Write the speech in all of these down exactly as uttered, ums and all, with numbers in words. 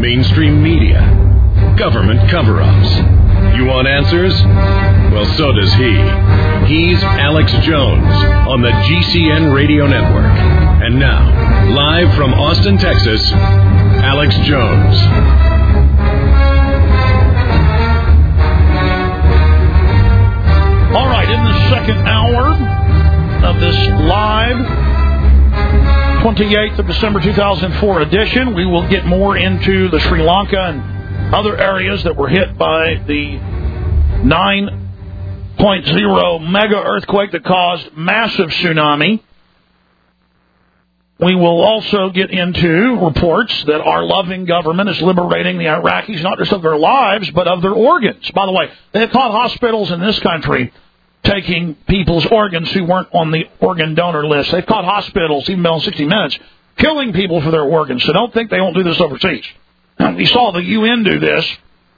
mainstream media, government cover-ups. You want answers? Well, so does he. He's Alex Jones on the G C N Radio Network. And now, live from Austin, Texas, Alex Jones. All right, in the second hour of this live twenty-eighth of December two thousand four edition, we will get more into the Sri Lanka and other areas that were hit by the nine point oh mega earthquake that caused massive tsunami. We will also get into reports that our loving government is liberating the Iraqis, not just of their lives, but of their organs. By the way, they have caught hospitals in this country taking people's organs who weren't on the organ donor list. They've caught hospitals, even in sixty minutes, killing people for their organs. So don't think they won't do this overseas. We saw the U N do this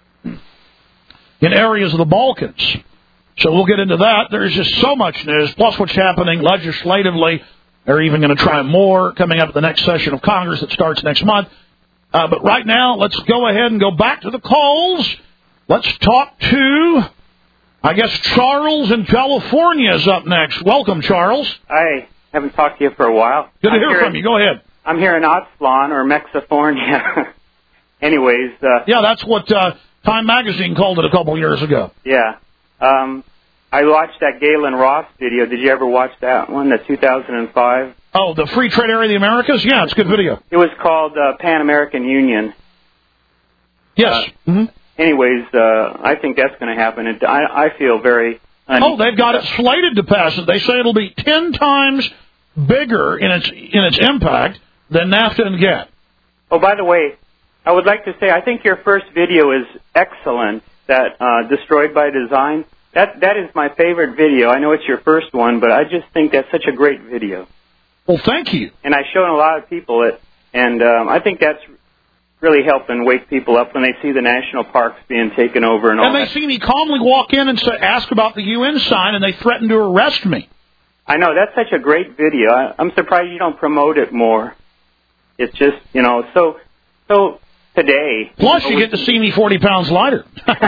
in areas of the Balkans. So we'll get into that. There's just so much news, plus what's happening legislatively. They're even going to try more coming up at the next session of Congress that starts next month. Uh, but right now, let's go ahead and go back to the calls. Let's talk to, I guess, Charles in California is up next. Welcome, Charles. I haven't talked to you for a while. Good to I'm hear from in, you. Go ahead. I'm here in Otzlon, or Mexifornia. Anyways. Uh, yeah, that's what uh, Time Magazine called it a couple years ago. Yeah. Um, I watched that Galen Ross video. Did you ever watch that one, the two thousand five? Oh, the Free Trade Area of the Americas? Yeah, it's a good video. It was called uh, Pan American Union. Yes. Uh, mm-hmm. Anyways, uh, I think that's going to happen. And I, I feel very... Un- oh, they've got it slated to pass it. They say it'll be ten times bigger in its in its impact than NAFTA and GATT. Oh, by the way, I would like to say I think your first video is excellent, that uh, Destroyed by Design. That That is my favorite video. I know it's your first one, but I just think that's such a great video. Well, thank you. And I've shown a lot of people it, and um, I think that's really helping wake people up when they see the national parks being taken over and all that. And they that. see me calmly walk in and say, ask about the U N sign, and they threaten to arrest me. I know. That's such a great video. I, I'm surprised you don't promote it more. It's just, you know, so so today. Plus, you, know, you get to see me forty pounds lighter.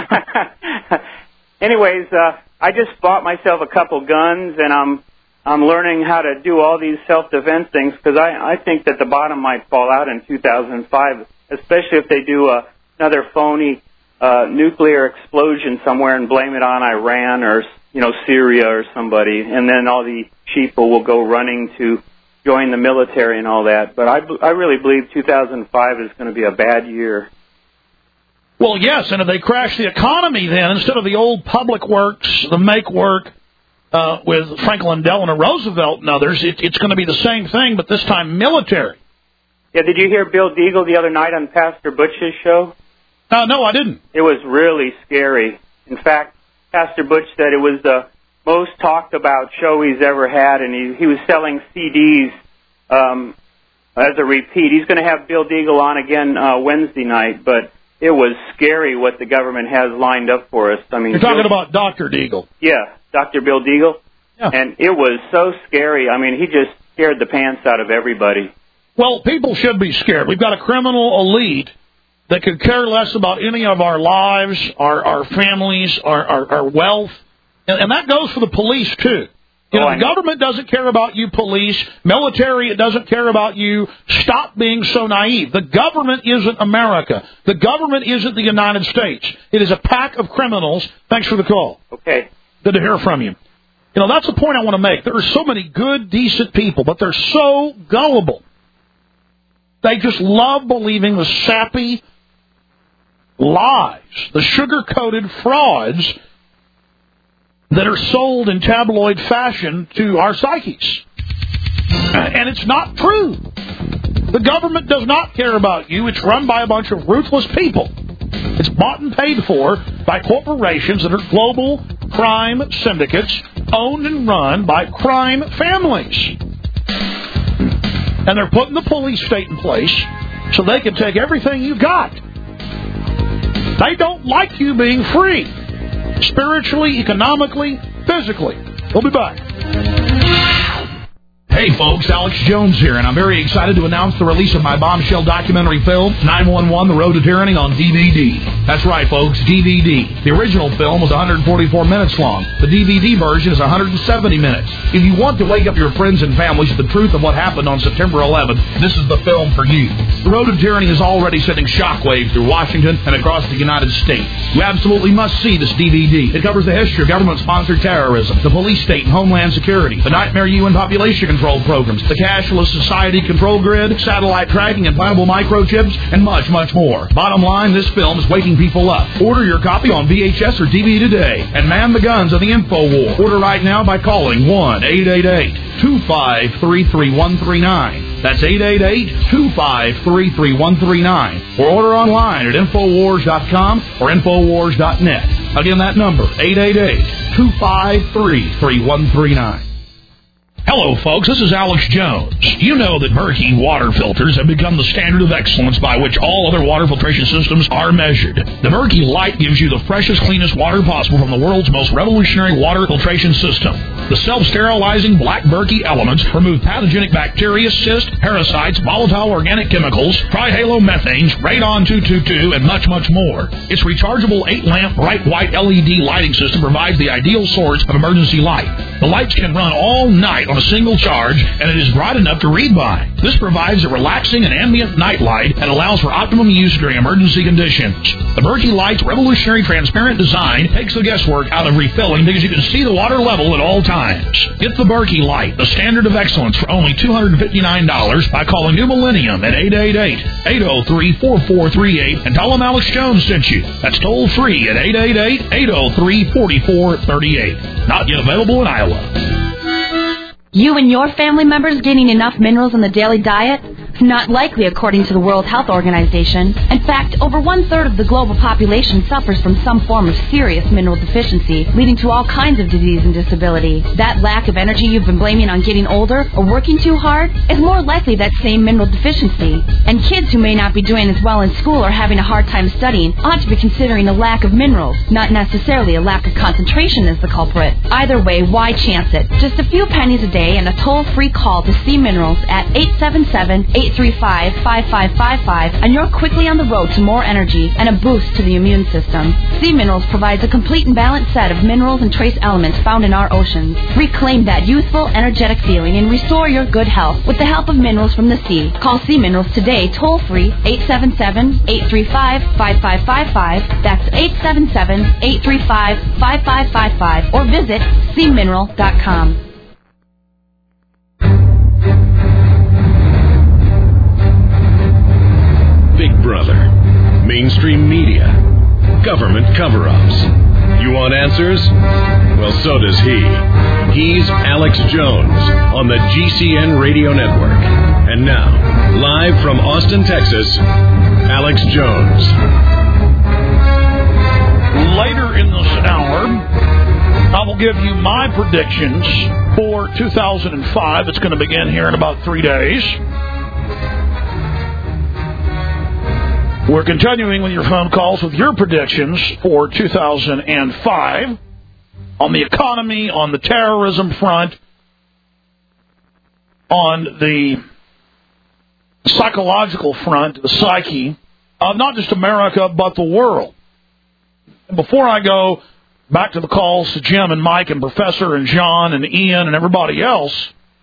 Anyways, uh, I just bought myself a couple guns, and I'm I'm learning how to do all these self-defense things, because I, I think that the bottom might fall out in two thousand five, especially if they do a, another phony uh, nuclear explosion somewhere and blame it on Iran or, you know, Syria or somebody, and then all the sheeple will go running to join the military and all that. But I, I really believe two thousand five is going to be a bad year. Well, yes, and if they crash the economy then, instead of the old public works, the make work uh, with Franklin Delano Roosevelt and others, it, it's going to be the same thing, but this time military. Yeah, did you hear Bill Deagle the other night on Pastor Butch's show? Uh, no, I didn't. It was really scary. In fact, Pastor Butch said it was the most talked about show he's ever had, and he, he was selling C Ds um, as a repeat. He's going to have Bill Deagle on again uh, Wednesday night, but it was scary what the government has lined up for us. I mean, you're talking Bill, about Doctor Deagle. Yeah, Doctor Bill Deagle. Yeah. And it was so scary. I mean, he just scared the pants out of everybody. Well, people should be scared. We've got a criminal elite that could care less about any of our lives, our, our families, our, our, our wealth. And, and that goes for the police, too. You oh, know, I the know. government doesn't care about you, police. Military, it doesn't care about you. Stop being so naive. The government isn't America. The government isn't the United States. It is a pack of criminals. Thanks for the call. Okay. Good to hear from you. You know, that's the point I want to make. There are so many good, decent people, but they're so gullible. They just love believing the sappy lies, the sugar-coated frauds that are sold in tabloid fashion to our psyches. And it's not true. The government does not care about you. It's run by a bunch of ruthless people. It's bought and paid for by corporations that are global crime syndicates owned and run by crime families. And they're putting the police state in place so they can take everything you got. They don't like you being free. Spiritually, economically, physically. We'll be back. Hey folks, Alex Jones here, and I'm very excited to announce the release of my bombshell documentary film, nine one one The Road to Tyranny, on D V D. That's right folks, D V D. The original film was one hundred forty-four minutes long. The D V D version is one hundred seventy minutes. If you want to wake up your friends and families to the truth of what happened on September eleventh, this is the film for you. The Road to Tyranny is already sending shockwaves through Washington and across the United States. You absolutely must see this D V D. It covers the history of government-sponsored terrorism, the police state and homeland security, the nightmare U N population control programs, the cashless society control grid, satellite tracking, implantable microchips, and much, much more. Bottom line, this film is waking people up. Order your copy on V H S or D V D today, and man the guns of the info war. Order right now by calling one eight eight eight, two five three, three one three nine. That's eight eight eight, two five three, three one three nine. Or order online at infowars dot com or infowars dot net. Again, that number, eight eight eight, two five three, three one three nine. Hello, folks. This is Alex Jones. You know that Berkey water filters have become the standard of excellence by which all other water filtration systems are measured. The Berkey Light gives you the freshest, cleanest water possible from the world's most revolutionary water filtration system. The self-sterilizing black Berkey elements remove pathogenic bacteria, cysts, parasites, volatile organic chemicals, trihalomethanes, radon two twenty-two, and much, much more. Its rechargeable eight-lamp bright white L E D lighting system provides the ideal source of emergency light. The lights can run all night on a single charge, and it is bright enough to read by. This provides a relaxing and ambient night light and allows for optimum use during emergency conditions. The Berkey Light's revolutionary transparent design takes the guesswork out of refilling because you can see the water level at all times. Get the Berkey Light, the standard of excellence, for only two hundred fifty-nine dollars by calling New Millennium at eight eight eight, eight oh three, four four three eight and tell them Alex Jones sent you. That's toll free at eight eight eight, eight oh three, four four three eight. Not yet available in Iowa. You and your family members getting enough minerals in the daily diet? Not likely, according to the World Health Organization. In fact, over one-third of the global population suffers from some form of serious mineral deficiency, leading to all kinds of disease and disability. That lack of energy you've been blaming on getting older or working too hard is more likely that same mineral deficiency. And kids who may not be doing as well in school or having a hard time studying ought to be considering a lack of minerals, not necessarily a lack of concentration as the culprit. Either way, why chance it? Just a few pennies a day and a toll-free call to C Minerals at eight seven seven, eight three five, five five five five, and you're quickly on the road to more energy and a boost to the immune system. C Minerals provides a complete and balanced set of minerals and trace elements found in our oceans. Reclaim that youthful, energetic feeling and restore your good health with the help of minerals from the sea. Call C Minerals today, toll-free, eight seven seven, eight three five, five five five five. That's eight seven seven, eight three five, five five five five, or visit c mineral dot com. Big Brother, mainstream media, government cover-ups. You want answers? Well, so does he. He's Alex Jones on the G C N Radio Network. And now, live from Austin, Texas, Alex Jones. Later in this hour, I will give you my predictions for two thousand five. It's going to begin here in about three days. We're continuing with your phone calls with your predictions for two thousand five on the economy, on the terrorism front, on the psychological front, the psyche of not just America, but the world. And before I go back to the calls to Jim and Mike and Professor and John and Ian and everybody else,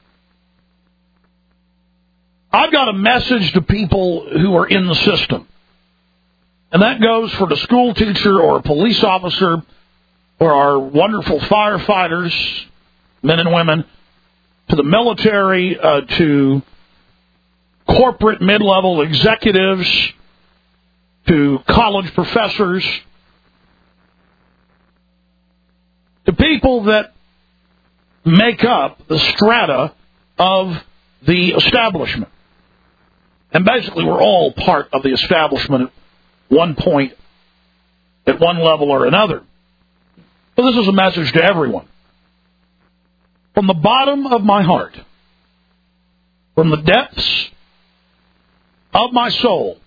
I've got a message to people who are in the system. And that goes for the school teacher or a police officer or our wonderful firefighters, men and women, to the military, uh, to corporate mid-level executives, to college professors, to people that make up the strata of the establishment. And basically we're all part of the establishment one point, at one level or another. But this is a message to everyone. From the bottom of my heart, from the depths of my soul,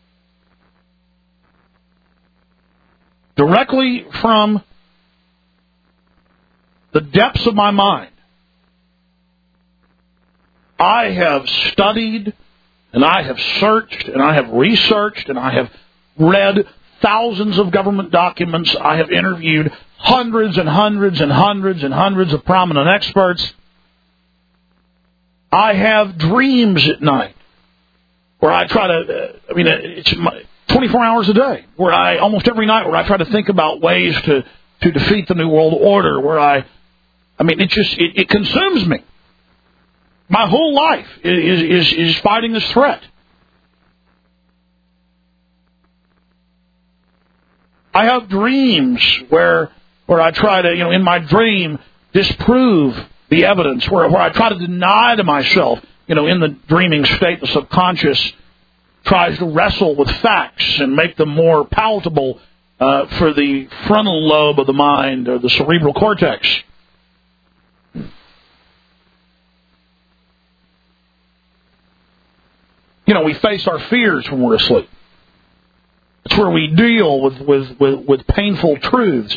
directly from the depths of my mind, I have studied, and I have searched, and I have researched, and I have read thousands of government documents. I have interviewed hundreds and hundreds and hundreds and hundreds of prominent experts. I have dreams at night where I try to, I mean, it's twenty-four hours a day, where I, almost every night, where I try to think about ways to, to defeat the New World Order, where I, I mean, it just, it, it consumes me. My whole life is, is, is fighting this threat. I have dreams where, where I try to, you know, in my dream, disprove the evidence, where, where I try to deny to myself, you know, in the dreaming state, the subconscious tries to wrestle with facts and make them more palatable uh, for the frontal lobe of the mind, or the cerebral cortex. You know, we face our fears when we're asleep. It's where we deal with, with, with, with painful truths.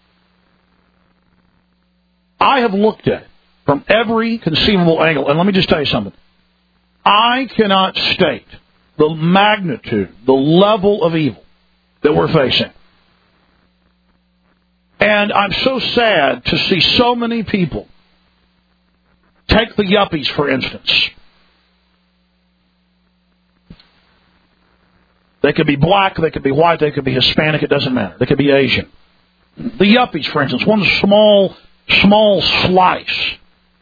I have looked at it from every conceivable angle. And let me just tell you something. I cannot state the magnitude, the level of evil that we're facing. And I'm so sad to see so many people, take the yuppies, for instance. They could be black, they could be white, they could be Hispanic, it doesn't matter. They could be Asian. The yuppies, for instance, one small, small slice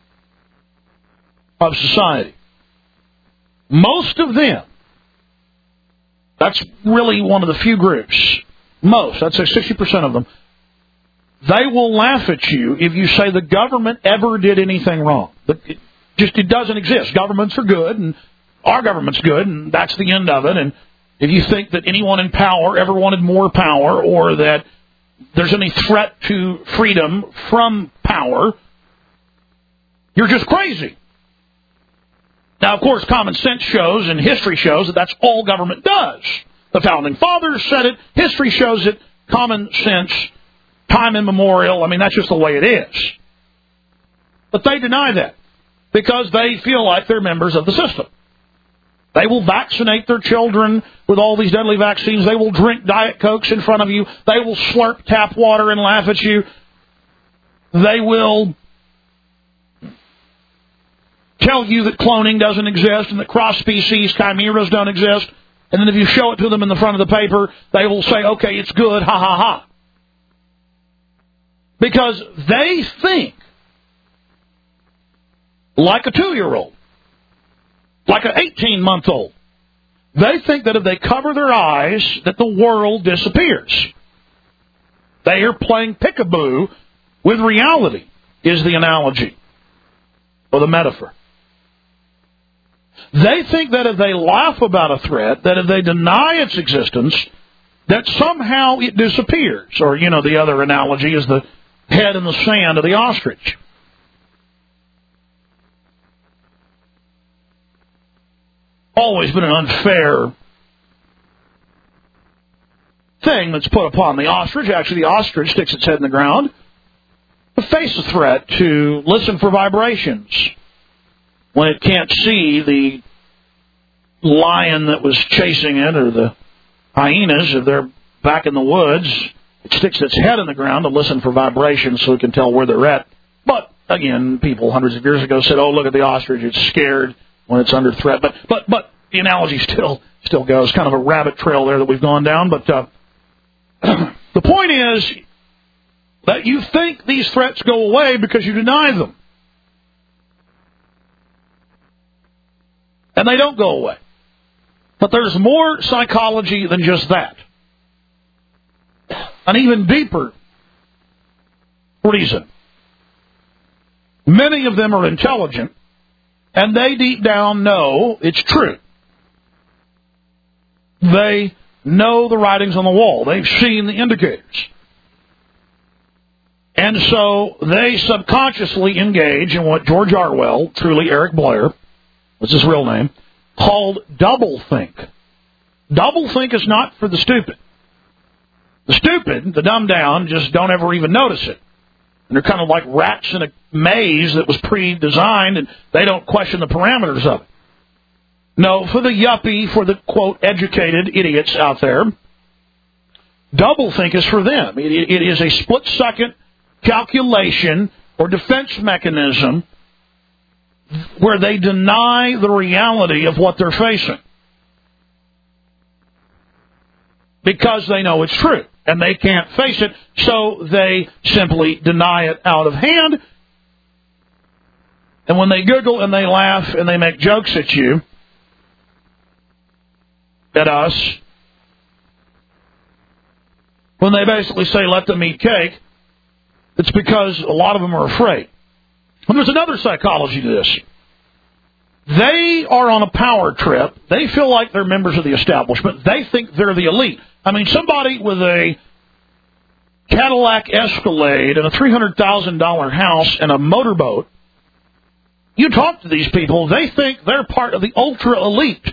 of society. Most of them, that's really one of the few groups, most, I'd say sixty percent of them, they will laugh at you if you say the government ever did anything wrong. It just, it doesn't exist. Governments are good, and our government's good, and that's the end of it. And if you think that anyone in power ever wanted more power, or that there's any threat to freedom from power, you're just crazy. Now, of course, common sense shows and history shows that that's all government does. The Founding Fathers said it. History shows it. Common sense, time immemorial. I mean, that's just the way it is. But they deny that because they feel like they're members of the system. They will vaccinate their children with all these deadly vaccines. They will drink Diet Cokes in front of you. They will slurp tap water and laugh at you. They will tell you that cloning doesn't exist and that cross-species chimeras don't exist. And then if you show it to them in the front of the paper, they will say, okay, it's good, ha, ha, ha. Because they think like a two-year-old. Like an eighteen-month-old. They think that if they cover their eyes, that the world disappears. They are playing peekaboo with reality, is the analogy, or the metaphor. They think that if they laugh about a threat, that if they deny its existence, that somehow it disappears. Or, you know, the other analogy is the head in the sand of the ostrich. Always been an unfair thing that's put upon the ostrich. Actually, the ostrich sticks its head in the ground to face a threat, to listen for vibrations. When it can't see the lion that was chasing it, or the hyenas, if they're back in the woods, it sticks its head in the ground to listen for vibrations so it can tell where they're at. But, again, people hundreds of years ago said, oh, look at the ostrich, it's scared when it's under threat. But but but the analogy still still goes. Kind of a rabbit trail there that we've gone down. But uh, the point is that you think these threats go away because you deny them. And they don't go away. But there's more psychology than just that. An even deeper reason. Many of them are intelligent, and they deep down know it's true. They know the writings on the wall. They've seen the indicators. And so they subconsciously engage in what George Orwell, truly Eric Blair, was his real name, called doublethink. Doublethink is not for the stupid. The stupid, the dumbed down, just don't ever even notice it. And they're kind of like rats in a maze that was pre-designed, and they don't question the parameters of it. No, for the yuppie, for the, quote, educated idiots out there, doublethink is for them. It, it is a split-second calculation or defense mechanism where they deny the reality of what they're facing because they know it's true, and they can't face it, so they simply deny it out of hand. And when they giggle and they laugh and they make jokes at you, at us, when they basically say, let them eat cake, it's because a lot of them are afraid. And there's another psychology to this. They are on a power trip. They feel like they're members of the establishment. They think they're the elite. I mean, somebody with a Cadillac Escalade and a three hundred thousand dollars house and a motorboat, you talk to these people, they think they're part of the ultra elite.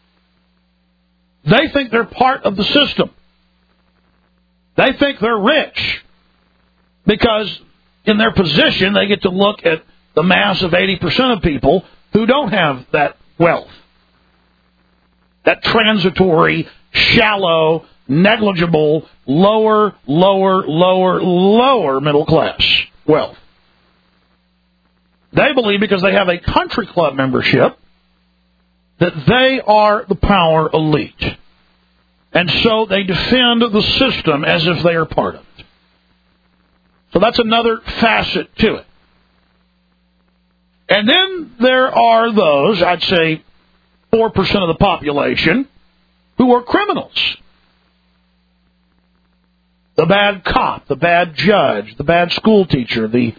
They think they're part of the system. They think they're rich because in their position they get to look at the mass of eighty percent of people who don't have that wealth. That transitory, shallow, negligible, lower, lower, lower, lower middle class wealth. They believe because they have a country club membership that they are the power elite. And so they defend the system as if they are part of it. So that's another facet to it. And then there are those, I'd say four percent of the population, who are criminals. The bad cop, the bad judge, the bad school teacher, the,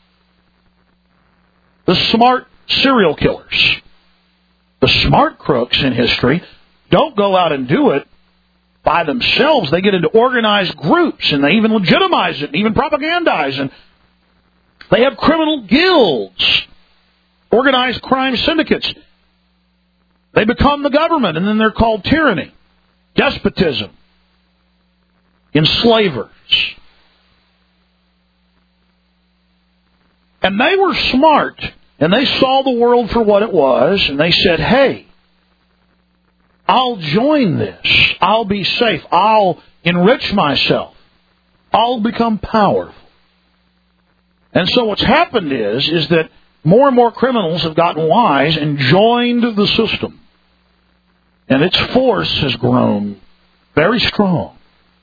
the smart serial killers. The smart crooks in history don't go out and do it by themselves. They get into organized groups, and they even legitimize it, and even propagandize, and they have criminal guilds, organized crime syndicates. They become the government, and then they're called tyranny, despotism, enslavers. And they were smart, and they saw the world for what it was, and they said, hey, I'll join this. I'll be safe. I'll enrich myself. I'll become powerful. And so what's happened is, is that more and more criminals have gotten wise and joined the system. And its force has grown very strong.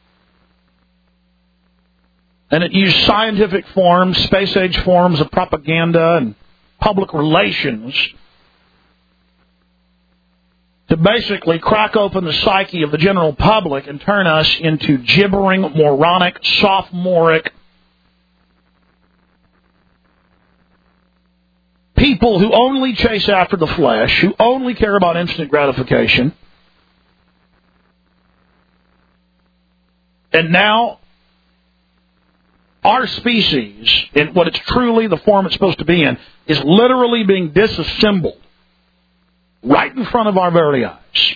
And it used scientific forms, space-age forms of propaganda and public relations to basically crack open the psyche of the general public and turn us into gibbering, moronic, sophomoric people who only chase after the flesh, who only care about instant gratification. And now our species, in what it's truly the form it's supposed to be in, is literally being disassembled right in front of our very eyes.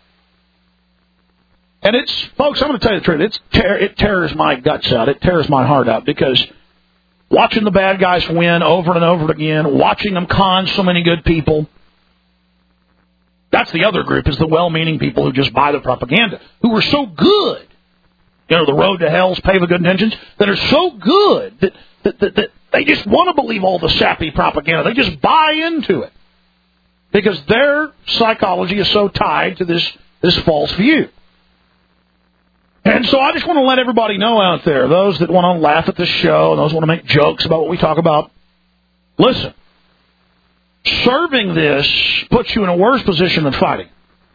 And it's, folks, I'm going to tell you the truth, it's tear, it tears my guts out, it tears my heart out, because watching the bad guys win over and over again, watching them con so many good people, that's the other group, is the well-meaning people who just buy the propaganda, who are so good. You know, the road to hell's paved with good intentions, that are so good that, that, that, that they just want to believe all the sappy propaganda. They just buy into it. Because their psychology is so tied to this, this false view. And so I just want to let everybody know out there, those that want to laugh at this show, and those who want to make jokes about what we talk about, listen, serving this puts you in a worse position than fighting.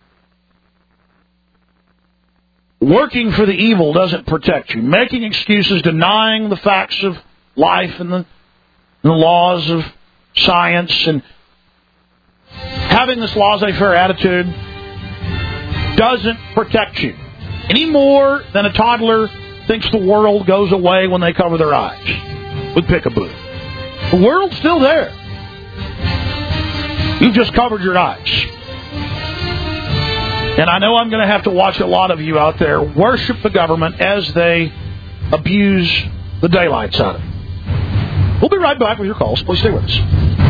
Working for the evil doesn't protect you. Making excuses, denying the facts of life and the, and the laws of science, and having this laissez-faire attitude doesn't protect you. Any more than a toddler thinks the world goes away when they cover their eyes with Pick-a-Boo. The world's still there. You've just covered your eyes. And I know I'm going to have to watch a lot of you out there worship the government as they abuse the daylights out of it. We'll be right back with your calls. Please stay with us.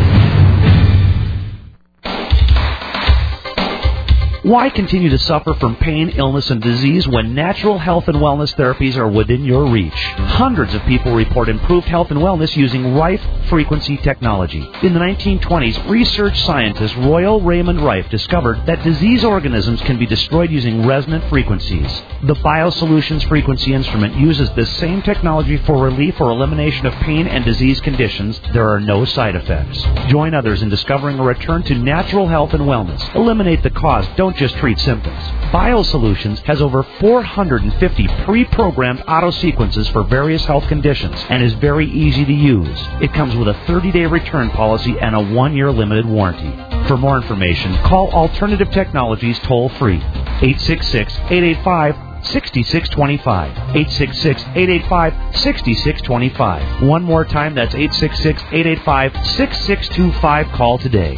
Why continue to suffer from pain, illness, and disease when natural health and wellness therapies are within your reach? Hundreds of people report improved health and wellness using Rife frequency technology. In the nineteen twenties, research scientist Royal Raymond Rife discovered that disease organisms can be destroyed using resonant frequencies. The BioSolutions frequency instrument uses this same technology for relief or elimination of pain and disease conditions. There are no side effects. Join others in discovering a return to natural health and wellness. Eliminate the cause. Don't just treat symptoms. BioSolutions has over four hundred fifty pre-programmed auto sequences for various health conditions and is very easy to use. It comes with a thirty-day return policy and a one-year limited warranty. For more information, call Alternative Technologies toll-free, eight six six, eight eight five, six six two five, eight six six, eight eight five, six six two five. One more time, that's eight six six, eight eight five, six six two five. Call today.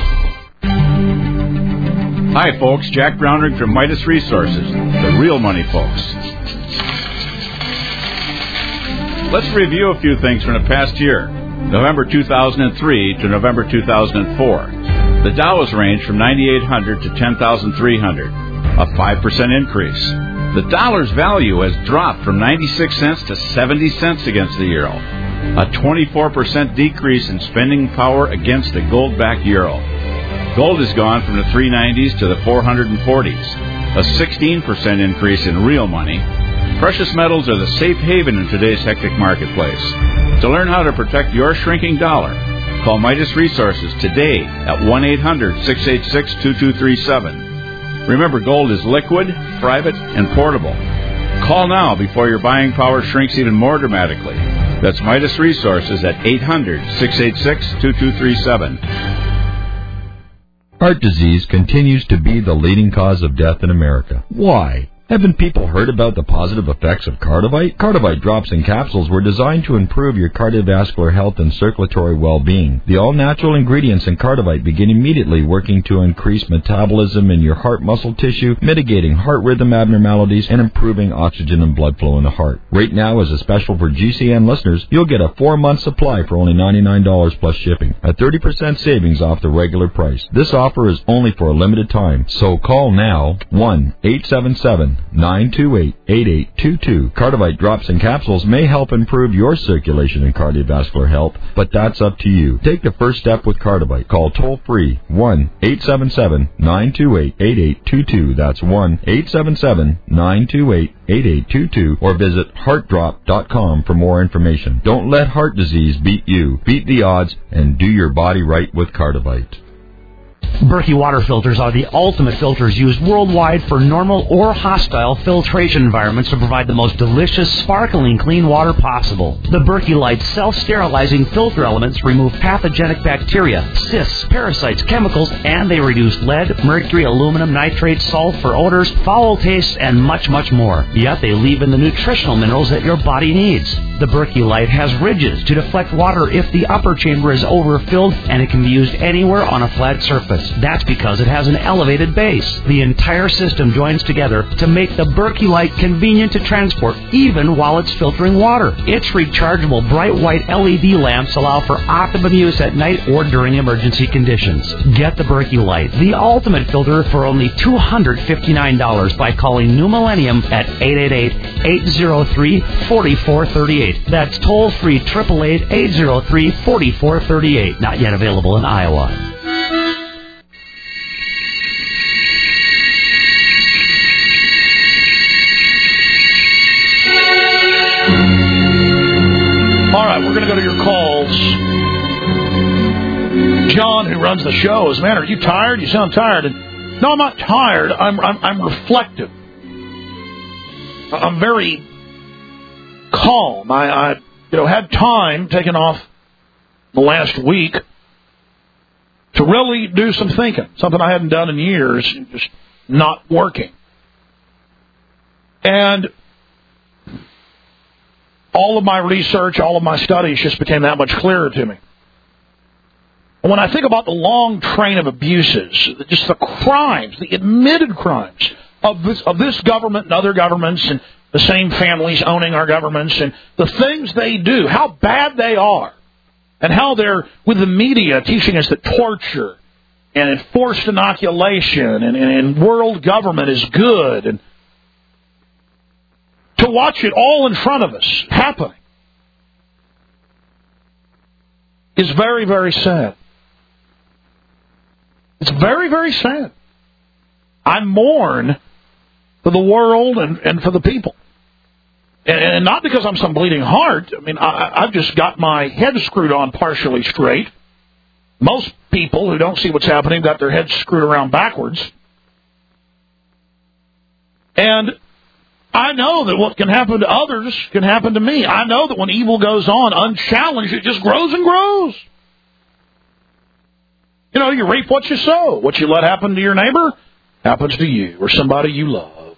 Hi, folks. Jack Brownrigg from Midas Resources, the real money folks. Let's review a few things from the past year, November two thousand three to November two thousand four. The Dow has ranged from ninety-eight hundred to ten thousand three hundred, a five percent increase. The dollar's value has dropped from ninety-six cents to seventy cents against the euro, a twenty-four percent decrease in spending power against the gold-backed euro. Gold has gone from the three nineties to the four forties, a sixteen percent increase in real money. Precious metals are the safe haven in today's hectic marketplace. To learn how to protect your shrinking dollar, call Midas Resources today at one eight hundred, six eight six, two two three seven. Remember, gold is liquid, private, and portable. Call now before your buying power shrinks even more dramatically. That's Midas Resources at eight hundred, six eight six, two two three seven. Heart disease continues to be the leading cause of death in America. Why? Haven't people heard about the positive effects of Cardivite? Cardivite drops and capsules were designed to improve your cardiovascular health and circulatory well-being. The all-natural ingredients in Cardivite begin immediately working to increase metabolism in your heart muscle tissue, mitigating heart rhythm abnormalities, and improving oxygen and blood flow in the heart. Right now, as a special for G C N listeners, you'll get a four-month supply for only ninety-nine dollars plus shipping, a thirty percent savings off the regular price. This offer is only for a limited time, so call now, one eight seven seven, nine two eight, eight eight two two. Cardivite drops and capsules may help improve your circulation and cardiovascular health, but that's up to you. Take the first step with Cardivite. Call toll-free one eight seven seven, nine two eight, eight eight two two. That's one eight seven seven, nine two eight, eight eight two two, or visit heart drop dot com for more information. Don't let heart disease beat you. Beat the odds and do your body right with Cardivite. Berkey water filters are the ultimate filters used worldwide for normal or hostile filtration environments to provide the most delicious, sparkling clean water possible. The Berkey Light self-sterilizing filter elements remove pathogenic bacteria, cysts, parasites, chemicals, and they reduce lead, mercury, aluminum, nitrates, sulfur, odors, foul tastes, and much, much more. Yet they leave in the nutritional minerals that your body needs. The Berkey Light has ridges to deflect water if the upper chamber is overfilled, and it can be used anywhere on a flat surface. That's because it has an elevated base. The entire system joins together to make the Berkey Light convenient to transport, even while it's filtering water. Its rechargeable bright white L E D lamps allow for optimum use at night or during emergency conditions. Get the Berkey Light, the ultimate filter, for only two hundred fifty-nine dollars by calling New Millennium at eight eight eight, eight zero three, four four three eight. That's toll-free, eight eight eight, eight zero three, four four three eight. Not yet available in Iowa. All right, we're going to go to your calls. John, who runs the show, is, man, are you tired? You sound tired. And no, I'm not tired. I'm I'm, I'm reflective. I'm very calm. I, I you know had time taken off the last week to really do some thinking, something I hadn't done in years, just not working. And all of my research, all of my studies just became that much clearer to me. And when I think about the long train of abuses, just the crimes, the admitted crimes of this, of this government and other governments and the same families owning our governments and the things they do, how bad they are, and how they're, with the media, teaching us that torture and enforced inoculation and, and, and world government is good, and to watch it all in front of us happening is very, very sad. It's very, very sad. I mourn for the world and, and for the people. And, and not because I'm some bleeding heart. I mean, I, I've just got my head screwed on partially straight. Most people who don't see what's happening got their heads screwed around backwards. And I know that what can happen to others can happen to me. I know that when evil goes on unchallenged, it just grows and grows. You know, you reap what you sow. What you let happen to your neighbor happens to you or somebody you love.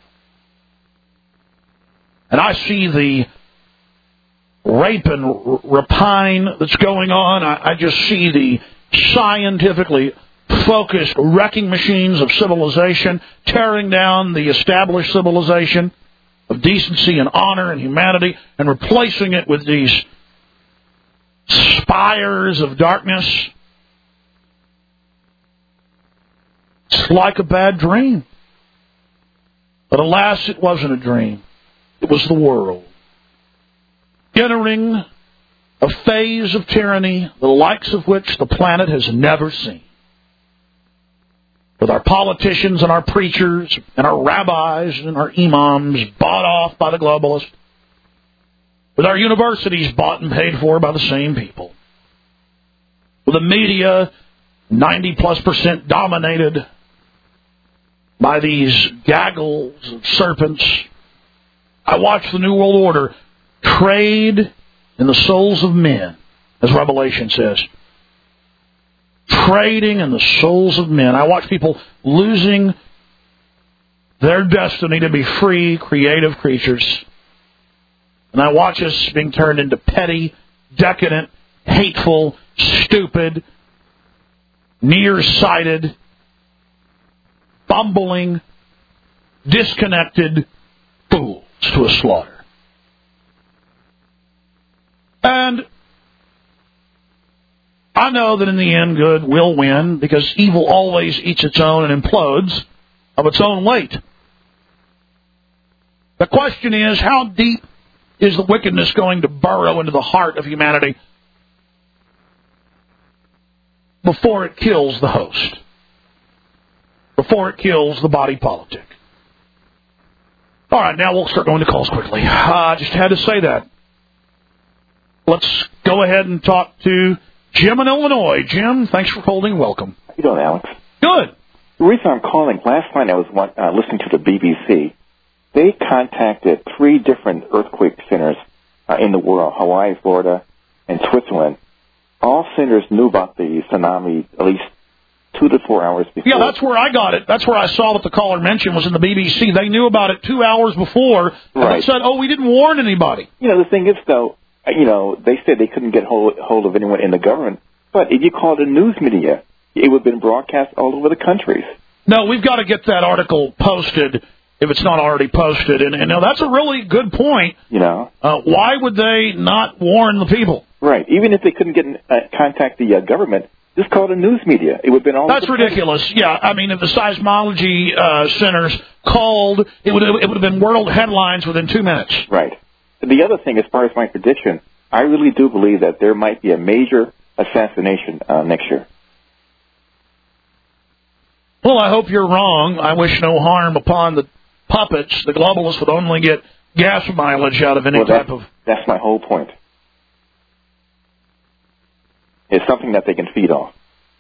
And I see the rape and r- rapine that's going on. I, I just see the scientifically focused wrecking machines of civilization, tearing down the established civilization of decency and honor and humanity, and replacing it with these spires of darkness. It's like a bad dream. But alas, it wasn't a dream. It was the world entering a phase of tyranny, the likes of which the planet has never seen. With our politicians and our preachers and our rabbis and our imams bought off by the globalists. With our universities bought and paid for by the same people. With the media ninety plus percent dominated by these gaggles of serpents. I watch the New World Order trade in the souls of men, as Revelation says. Trading in the souls of men. I watch people losing their destiny to be free, creative creatures. And I watch us being turned into petty, decadent, hateful, stupid, nearsighted, bumbling, disconnected fools to a slaughter. And I know that in the end, good will win, because evil always eats its own and implodes of its own weight. The question is, how deep is the wickedness going to burrow into the heart of humanity before it kills the host, before it kills the body politic? All right, now we'll start going to calls quickly. I uh, just had to say that. Let's go ahead and talk to Jim in Illinois. Jim, thanks for holding. Welcome. How you doing, Alex? Good. The reason I'm calling, last night I was uh, listening to the B B C. They contacted three different earthquake centers uh, in the world, Hawaii, Florida, and Switzerland. All centers knew about the tsunami at least two to four hours before. Yeah, that's where I got it. That's where I saw what the caller mentioned was in the B B C. They knew about it two hours before, and right. they said, oh, we didn't warn anybody. You know, the thing is, though, you know, they said they couldn't get hold, hold of anyone in the government, but if you called the news media, it would have been broadcast all over the countries. No, we've got to get that article posted if it's not already posted. And, and now that's a really good point. You know, uh, why would they not warn the people? Right. Even if they couldn't get in, uh, contact the uh, government, just call the news media. It would have been all. That's ridiculous. Country. Yeah, I mean, if the seismology uh, centers called, it would it would have been world headlines within two minutes. Right. The other thing, as far as my prediction, I really do believe that there might be a major assassination uh, next year. Well, I hope you're wrong. I wish no harm upon the puppets. The globalists would only get gas mileage out of any well, type of... That's my whole point. It's something that they can feed off.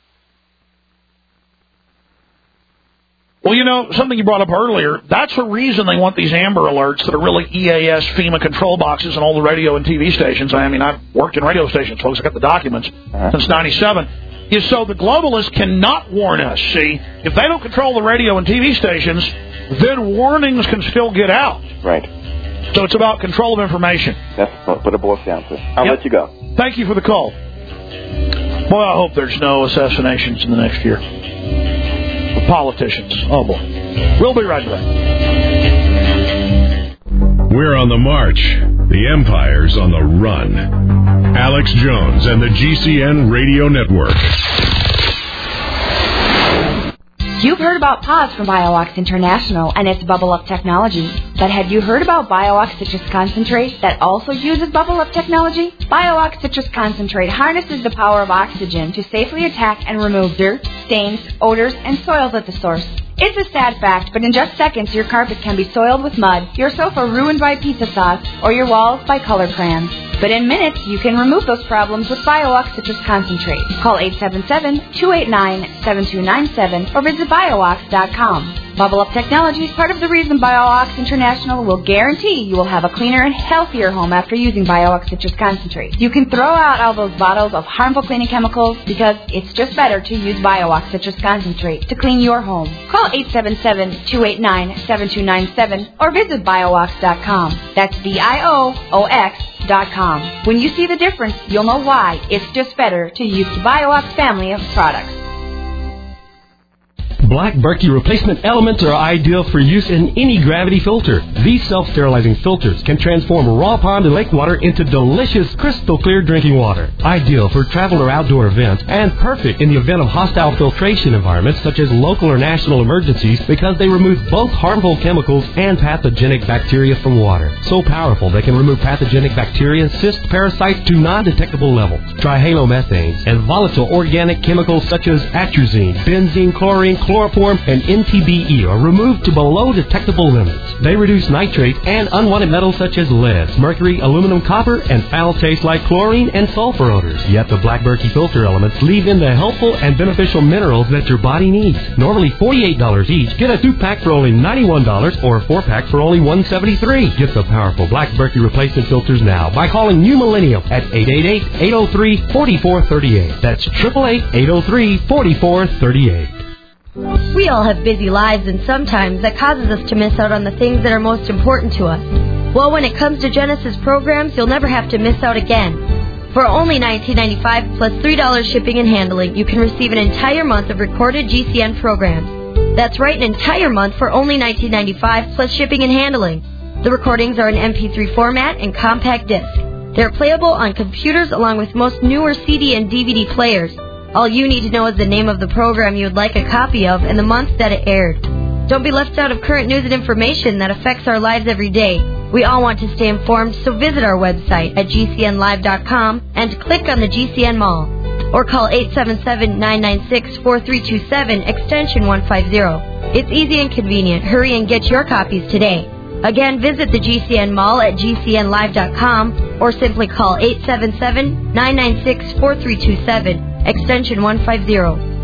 Well, you know, something you brought up earlier, that's the reason they want these Amber Alerts that are really E A S, FEMA control boxes and all the radio and T V stations. I mean, I've worked in radio stations, folks. I've got the documents uh-huh. since ninety-seven. Is so the globalists cannot warn us. See, if they don't control the radio and T V stations, then warnings can still get out. Right. So it's about control of information. That's what it boils down to. I'll yep. let you go. Thank you for the call. Boy, I hope there's no assassinations in the next year. For politicians. Oh, boy. We'll be right back. We're on the march. The Empire's on the run. Alex Jones and the G C N Radio Network. You've heard about P A W S from BioOx International and its Bubble Up technology. But have you heard about BioOx Citrus Concentrate that also uses Bubble Up technology? BioOx Citrus Concentrate harnesses the power of oxygen to safely attack and remove dirt, stains, odors, and soils at the source. It's a sad fact, but in just seconds, your carpet can be soiled with mud, your sofa ruined by pizza sauce, or your walls by color crayons. But in minutes, you can remove those problems with BioOx Citrus Concentrate. Call eight seven seven, two eight nine, seven two nine seven or visit bioox dot com. Bubble Up Technology is part of the reason BioOx International will guarantee you will have a cleaner and healthier home after using BioOx Citrus Concentrate. You can throw out all those bottles of harmful cleaning chemicals because it's just better to use BioOx Citrus Concentrate to clean your home. Call eight seven seven, two eight nine, seven two nine seven or visit bioox dot com. That's B I O O X dot com. When you see the difference, you'll know why it's just better to use the BioOx family of products. Black Berkey replacement elements are ideal for use in any gravity filter. These self-sterilizing filters can transform raw pond and lake water into delicious, crystal clear drinking water. Ideal for travel or outdoor events, and perfect in the event of hostile filtration environments such as local or national emergencies because they remove both harmful chemicals and pathogenic bacteria from water. So powerful they can remove pathogenic bacteria, cysts, parasites to non-detectable levels. Trihalomethanes and volatile organic chemicals such as atrazine, benzene, chlorine, chloroform, and N T B E are removed to below detectable limits. They reduce nitrates and unwanted metals such as lead, mercury, aluminum, copper, and foul taste like chlorine and sulfur odors. Yet the Black Berkey filter elements leave in the helpful and beneficial minerals that your body needs. Normally forty-eight dollars each, get a two-pack for only ninety-one dollars or a four-pack for only one hundred seventy-three dollars. Get the powerful Black Berkey replacement filters now by calling New Millennium at eight eight eight, eight oh three, four four three eight. That's eight eight eight, eight oh three, four four three eight. We all have busy lives, and sometimes that causes us to miss out on the things that are most important to us. Well, when it comes to Genesis programs, you'll never have to miss out again. For only nineteen ninety-five dollars plus three dollars shipping and handling, you can receive an entire month of recorded G C N programs. That's right, an entire month for only nineteen ninety-five dollars plus shipping and handling. The recordings are in M P three format and compact disc. They're playable on computers along with most newer C D and D V D players. All you need to know is the name of the program you would like a copy of and the month that it aired. Don't be left out of current news and information that affects our lives every day. We all want to stay informed, so visit our website at G C N live dot com and click on the G C N Mall. Or call eight seven seven, nine nine six, four three two seven, extension one fifty. It's easy and convenient. Hurry and get your copies today. Again, visit the G C N Mall at G C N live dot com or simply call eight seven seven, nine nine six, four three two seven, extension one fifty.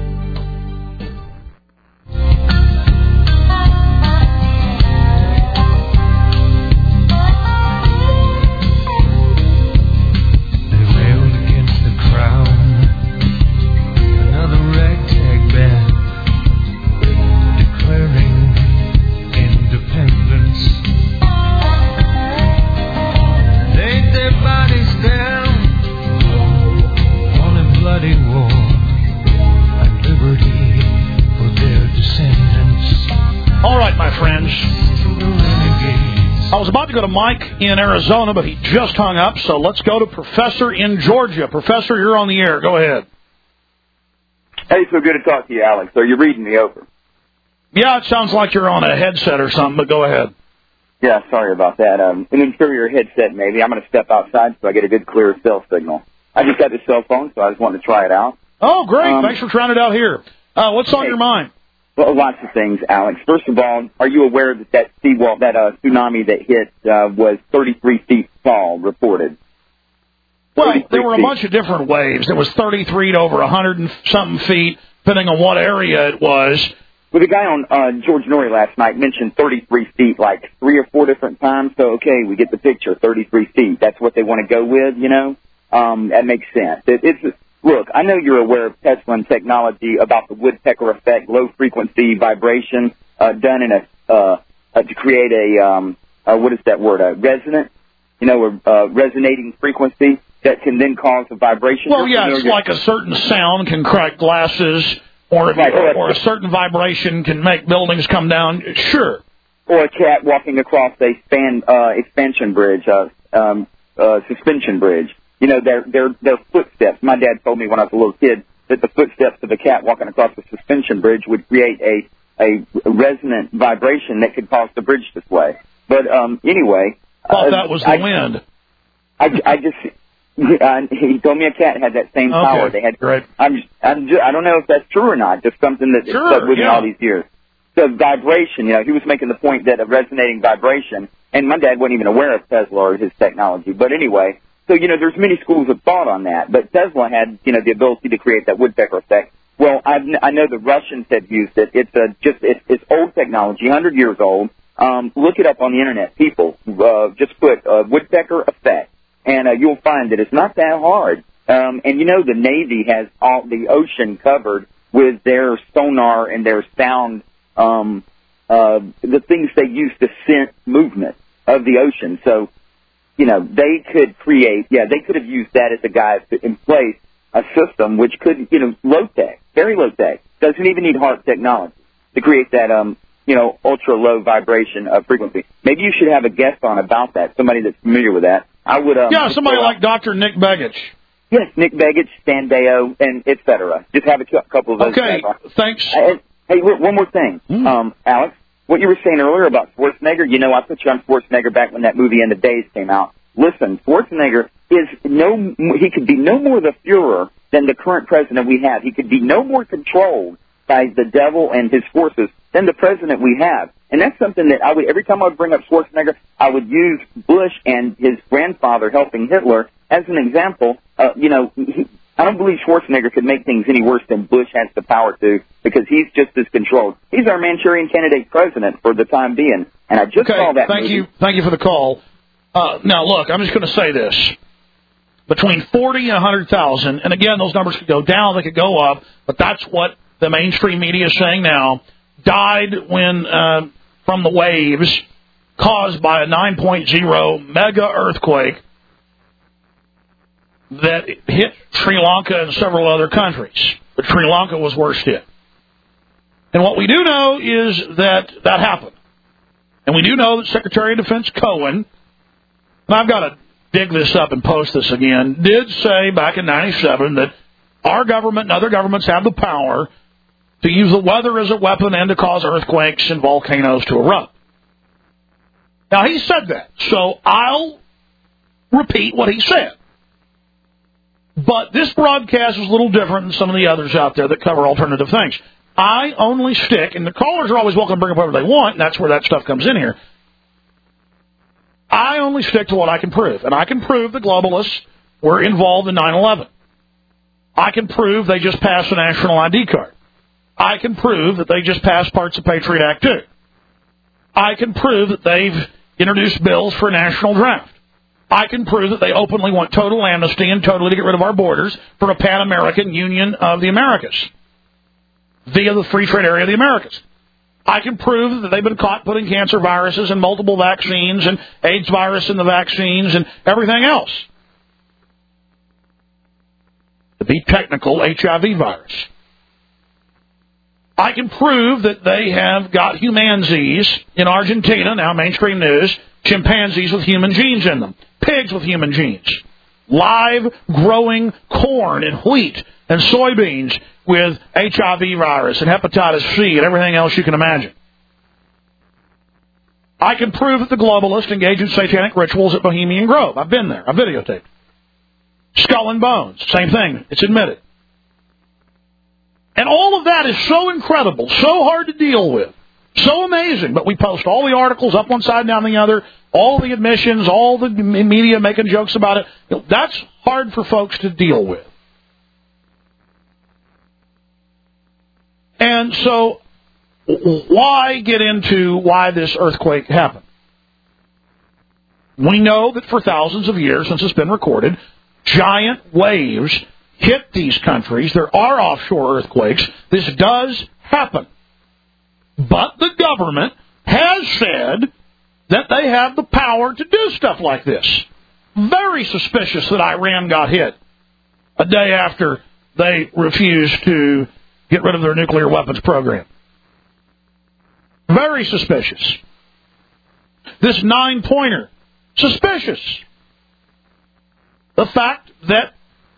I was about to go to Mike in Arizona, but he just hung up, so let's go to Professor in Georgia. Professor, you're on the air. Go ahead. Hey, so good to talk to you, Alex. So you're reading me over. Yeah, it sounds like you're on a headset or something, but go ahead. Yeah, sorry about that. Um, an inferior headset, maybe. I'm going to step outside so I get a good, clear cell signal. I just got the cell phone, so I just wanted to try it out. Oh, great. Um, Thanks for trying it out here. Uh, what's on hey, your mind? Well, lots of things, Alex. First of all, are you aware that that seawall, that uh, tsunami that hit uh, was thirty-three feet tall, reported? Well, there were a bunch of different waves. It was thirty-three to over one hundred and something feet, depending on what area it was. Well, the guy on uh, George Norrie last night mentioned thirty-three feet like three or four different times. So, okay, we get the picture, thirty-three feet. That's what they want to go with, you know? Um, that makes sense. It, it's Look, I know you're aware of Tesla and technology about the woodpecker effect, low-frequency vibration uh, done in a uh, uh, to create a, um, uh, what is that word, a resonant, you know, a uh, resonating frequency that can then cause a vibration. Well, yeah, it's like a certain sound can crack glasses, or, if, right, or, or a certain vibration can make buildings come down. Sure. Or a cat walking across a span, uh, expansion bridge, uh, um, uh, suspension bridge. You know, their their their footsteps. My dad told me when I was a little kid that the footsteps of a cat walking across the suspension bridge would create a a resonant vibration that could cause the bridge to sway. But um, anyway, thought uh, that was the I, wind. I, I just uh, he told me a cat had that same Okay, power. They had. Great. I'm just, I'm just, I don't know if that's true or not. Just something that Sure, stuck with me yeah. all these years. The vibration, you know, he was making the point that a resonating vibration, and my dad wasn't even aware of Tesla or his technology. But anyway, so, you know, there's many schools of thought on that. But Tesla had, you know, the ability to create that woodpecker effect. Well, I've, I know the Russians have used it. It's a just, it's, it's old technology, one hundred years old. Um, look it up on the internet, people. Uh, just put uh, woodpecker effect, and uh, you'll find that it's not that hard. Um, and, you know, the Navy has all the ocean covered with their sonar and their sound Um, uh, the things they use to sense movement of the ocean. So, you know, they could create, yeah, they could have used that as a guide to in place a system which could, you know, low tech, very low tech, doesn't even need hard technology to create that, um, you know, ultra low vibration of frequency. Maybe you should have a guest on about that, somebody that's familiar with that. I would, um, yeah, somebody like Doctor Nick Begich. Yes, Nick Begich, Stan Deyo, and et cetera. Just have a couple of those. Okay, guys. thanks. And, hey, one more thing, mm. um, Alex. What you were saying earlier about Schwarzenegger, you know, I put you on Schwarzenegger back when that movie End of Days came out. Listen, Schwarzenegger is no, he could be no more the Fuhrer than the current president we have. He could be no more controlled by the devil and his forces than the president we have. And that's something that I would, every time I would bring up Schwarzenegger, I would use Bush and his grandfather helping Hitler as an example. Uh, you know, he, I don't believe Schwarzenegger could make things any worse than Bush has the power to, because he's just as controlled. He's our Manchurian candidate president for the time being, and I just okay, saw that thank movie. you, thank you for the call. Uh, now, look, I'm just going to say this. Between forty and one hundred thousand, and again, those numbers could go down, they could go up, but that's what the mainstream media is saying now, died when uh, from the waves caused by a nine point oh mega earthquake that hit Sri Lanka and several other countries. But Sri Lanka was worst hit. And what we do know is that that happened. And we do know that Secretary of Defense Cohen, and I've got to dig this up and post this again, did say back in ninety-seven that our government and other governments have the power to use the weather as a weapon and to cause earthquakes and volcanoes to erupt. Now, he said that, so I'll repeat what he said. But this broadcast is a little different than some of the others out there that cover alternative things. I only stick, and the callers are always welcome to bring up whatever they want, and that's where that stuff comes in here. I only stick to what I can prove, and I can prove the globalists were involved in nine eleven. I can prove they just passed a national I D card. I can prove that they just passed parts of Patriot Act two. I can prove that they've introduced bills for a national draft. I can prove that they openly want total amnesty and totally to get rid of our borders for a Pan-American Union of the Americas via the free trade area of the Americas. I can prove that they've been caught putting cancer viruses in multiple vaccines and AIDS virus in the vaccines and everything else. To be technical, H I V virus. I can prove that they have got humanzees in Argentina, now mainstream news, chimpanzees with human genes in them, pigs with human genes, live growing corn and wheat and soybeans with H I V virus and hepatitis C and everything else you can imagine. I can prove that the globalists engage in satanic rituals at Bohemian Grove. I've been there. I've videotaped. Skull and Bones, same thing. It's admitted. And all of that is so incredible, so hard to deal with, so amazing. But we post all the articles up one side and down the other, all the admissions, all the media making jokes about it. You know, that's hard for folks to deal with. And so why get into why this earthquake happened? We know that for thousands of years, since it's been recorded, giant waves hit these countries. There are offshore earthquakes. This does happen. But the government has said that they have the power to do stuff like this. Very suspicious that Iran got hit a day after they refused to get rid of their nuclear weapons program. Very suspicious. This nine-pointer, suspicious. the fact that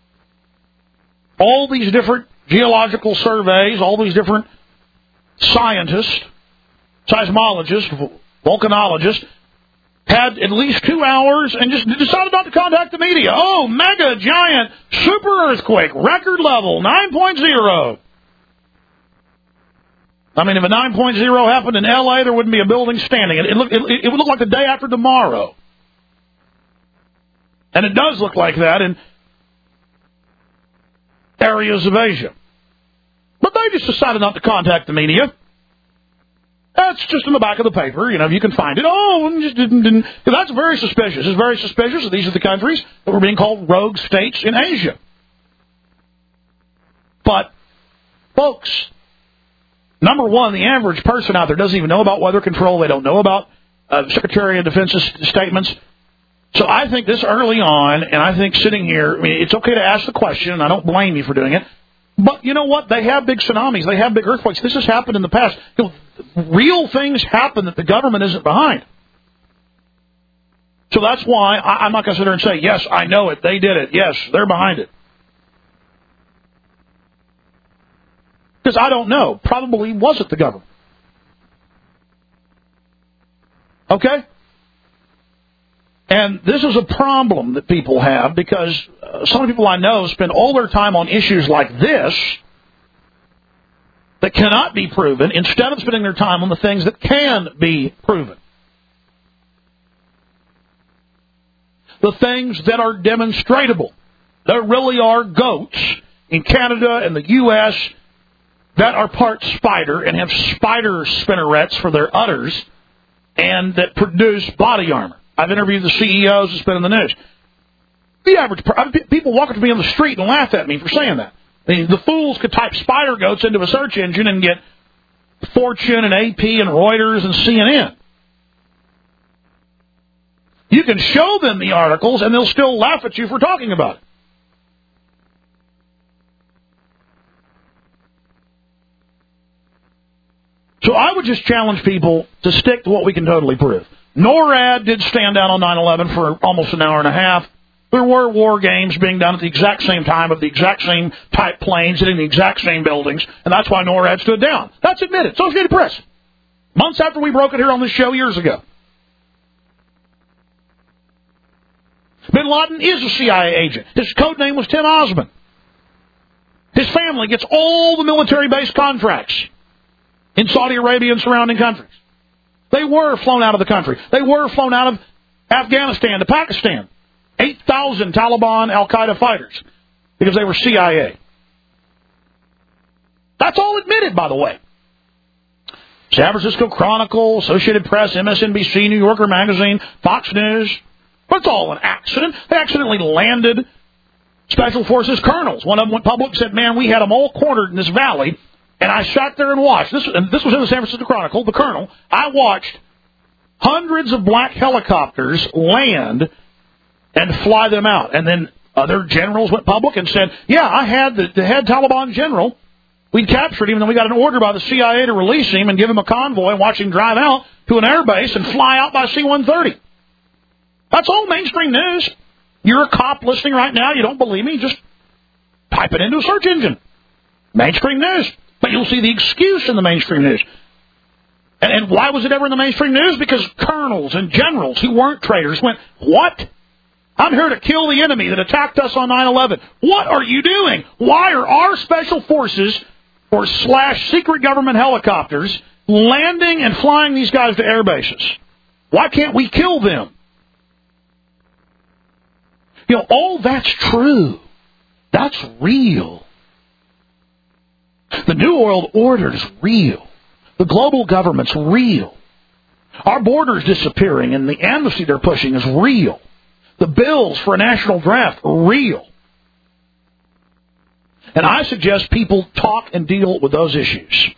all these different geological surveys, all these different scientists, seismologists, volcanologists, had at least two hours and just decided not to contact the media. Oh, mega, giant, super earthquake, record level, nine point oh. I mean, if a nine point oh happened in L A, there wouldn't be a building standing. It, it, look, it, it would look like the day after tomorrow. And it does look like that in areas of Asia. But they just decided not to contact the media. That's just in the back of the paper. You know, you can find it. Oh, and just didn't, didn't. That's very suspicious. It's very suspicious that these are the countries that were being called rogue states in Asia. But, folks, number one, the average person out there doesn't even know about weather control. They don't know about uh, Secretary of Defense's statements. So I think this early on, and I think sitting here, I mean, it's okay to ask the question, and I don't blame you for doing it. But you know what? They have big tsunamis. They have big earthquakes. This has happened in the past. You know, real things happen that the government isn't behind. So that's why I, I'm not going to sit there and say, yes, I know it. They did it. Yes, they're behind it. Because I don't know. Probably wasn't the government. Okay? And this is a problem that people have because uh, some people I know spend all their time on issues like this that cannot be proven instead of spending their time on the things that can be proven. The things that are demonstratable. There really are goats in Canada and the U S that are part spider and have spider spinnerets for their udders and that produce body armor. I've interviewed the C E Os. It's been in the news. The average people walk up to me on the street and laugh at me for saying that. I mean, the fools could type spider goats into a search engine and get Fortune and A P and Reuters and C N N. You can show them the articles and they'll still laugh at you for talking about it. So I would just challenge people to stick to what we can totally prove. NORAD did stand down on nine eleven for almost an hour and a half. There were war games being done at the exact same time of the exact same type planes hitting the exact same buildings, and that's why NORAD stood down. That's admitted. Associated Press. Months after we broke it here on this show years ago. Bin Laden is a C I A agent. His code name was Tim Osman. His family gets all the military-based contracts in Saudi Arabia and surrounding countries. They were flown out of the country. They were flown out of Afghanistan to Pakistan. eight thousand Taliban Al-Qaeda fighters because they were C I A. That's all admitted, by the way. San Francisco Chronicle, Associated Press, M S N B C, New Yorker Magazine, Fox News. But it's all an accident. They accidentally landed Special Forces colonels. One of them went public and said, man, we had them all cornered in this valley. And I sat there and watched. This, and this was in the San Francisco Chronicle, the colonel. I watched hundreds of black helicopters land and fly them out. And then other generals went public and said, yeah, I had the, the head Taliban general. We'd captured him, and then we got an order by the C I A to release him and give him a convoy and watch him drive out to an airbase and fly out by C one thirty. That's all mainstream news. You're a cop listening right now. You don't believe me? Just type it into a search engine. Mainstream news. But you'll see the excuse in the mainstream news. And, and why was it ever in the mainstream news? Because colonels and generals who weren't traitors went, what? I'm here to kill the enemy that attacked us on nine eleven. What are you doing? Why are our special forces or slash secret government helicopters landing and flying these guys to air bases? Why can't we kill them? You know, all that's true. That's real. The New World Order is real. The global government's real. Our borders disappearing and the amnesty they're pushing is real. The bills for a national draft are real. And I suggest people talk and deal with those issues.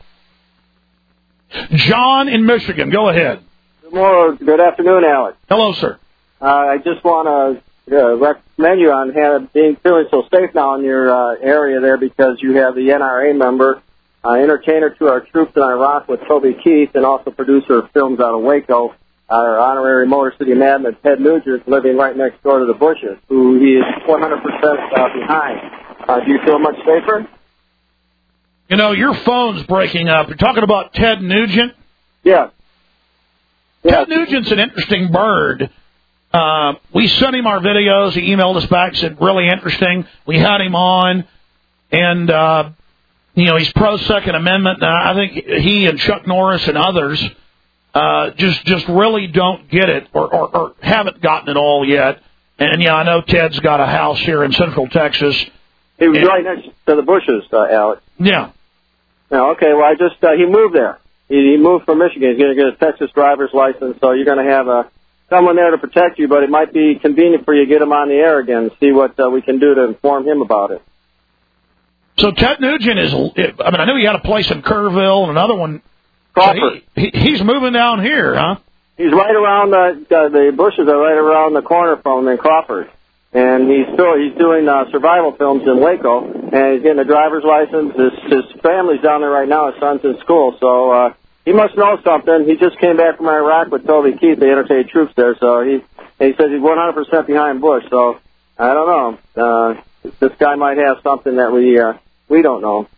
John in Michigan, go ahead. Good morning. Good afternoon, Alex. Hello, sir. Uh, I just want to uh, recommend you on having, being feeling so safe now in your uh, area there because you have the N R A member, uh, entertainer to our troops in Iraq with Toby Keith, and also producer of films out of Waco. our honorary Motor City Madman, Ted Nugent, living right next door to the Bushes, who he is one hundred percent uh, behind. Uh, do you feel much safer? You know, your phone's breaking up. You're talking about Ted Nugent? Yeah. yeah. Ted Nugent's an interesting bird. Uh, we sent him our videos. He emailed us back, said, really interesting. We had him on, and, uh, you know, he's pro-Second Amendment. And I think he and Chuck Norris and others uh, just just really don't get it or, or, or haven't gotten it all yet. And, yeah, I know Ted's got a house here in Central Texas. He was and, right next to the Bushes, uh, Alex. Yeah. No, okay, well, I just, uh, he moved there. He, he moved from Michigan. He's going to get a Texas driver's license, so you're going to have a, someone there to protect you, but it might be convenient for you to get him on the air again and see what uh, we can do to inform him about it. So Ted Nugent is, I mean, I knew he had a place in Kerrville and another one. Crawford. So he, he, he's moving down here, huh? He's right around, the, uh, the Bushes are right around the corner from him in Crawford. And he's still he's doing uh, survival films in Waco, and he's getting a driver's license. His, his family's down there right now. His son's in school, so uh, he must know something. He just came back from Iraq with Toby Keith. They entertained troops there, so he he says he's one hundred percent behind Bush. So I don't know. Uh, this guy might have something that we uh, we don't know.